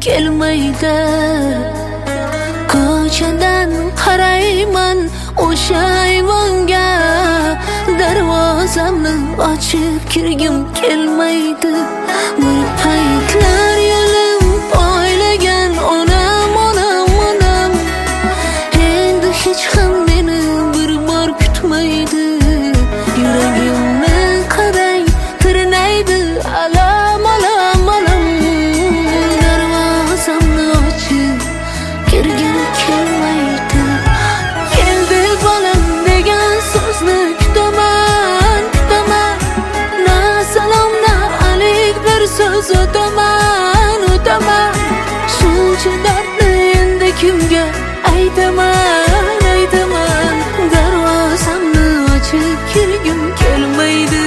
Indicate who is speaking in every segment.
Speaker 1: kelmaydi. Ko'chadan qarayman o'sha ayvonga, darvozamni ochib kirgim kelmaydi. Bir paytlar yo'lim poylagan onam, onam, onam, endi hech ham meni bir bor kutmaydi. Yuragimni qarang tirnaydi alam, alam, alam. Darvozamni ochib kirgim kelmaydi. Keldi bolam degan so'zni kutaman, kutaman. Na salom na alik bir so'z o'taman, o'taman. Shuncha dardni endi kimga aytaman, aytaman. Darvozamni ochib kirgim kelmaydi.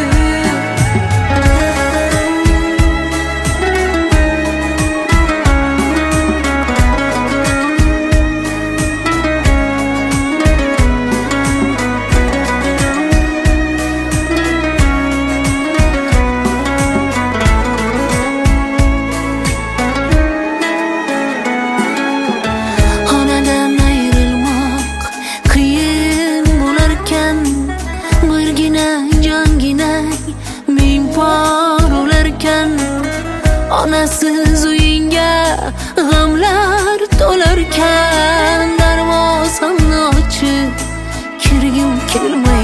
Speaker 1: Onadan ayrilmoq qiyin bo'larkan, birgina jongina ming por ularkan. Onasiz uyingga g'amlar to'larkan. Darvozamni ochib kirgim kelmaydi.